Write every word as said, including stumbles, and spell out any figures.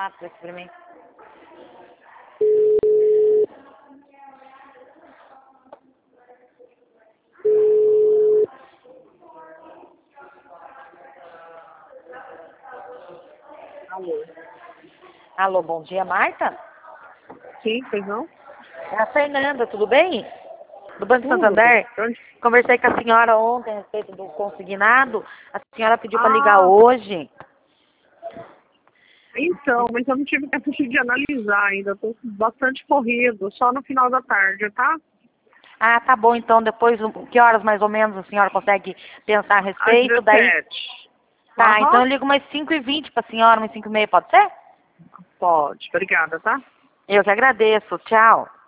WhatsApp aqui pra mim. Alô? Alô, bom dia, Marta? Sim, pois não? É a Fernanda, tudo bem? Do Banco Tudo. Santander. Onde? Conversei com a senhora ontem a respeito do consignado. A senhora pediu para ligar Ah, hoje. então, mas eu não tive tempo de analisar ainda. Estou bastante corrido, só no final da tarde, tá? Ah, tá bom, então depois, um- que horas mais ou menos a senhora consegue pensar a Às respeito? Daí, dezessete. tá, então Aham. eu ligo umas cinco e vinte para a senhora, umas cinco e meia, pode ser? Pode. Obrigada, tá? Eu que agradeço, tchau.